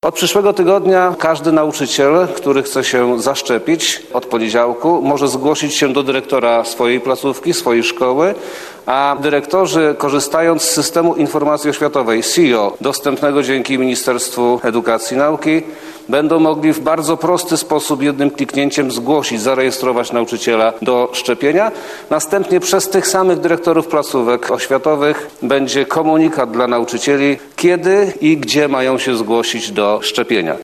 Od przyszłego tygodnia każdy nauczyciel, który chce się zaszczepić od poniedziałku, może zgłosić się do dyrektora swojej placówki, swojej szkoły, a dyrektorzy, korzystając z systemu informacji oświatowej SIO, dostępnego dzięki Ministerstwu Edukacji i Nauki, będą mogli w bardzo prosty sposób jednym kliknięciem zgłosić, zarejestrować nauczyciela do szczepienia. Następnie przez tych samych dyrektorów placówek oświatowych będzie komunikat dla nauczycieli, kiedy i gdzie mają się zgłosić do szczepienia.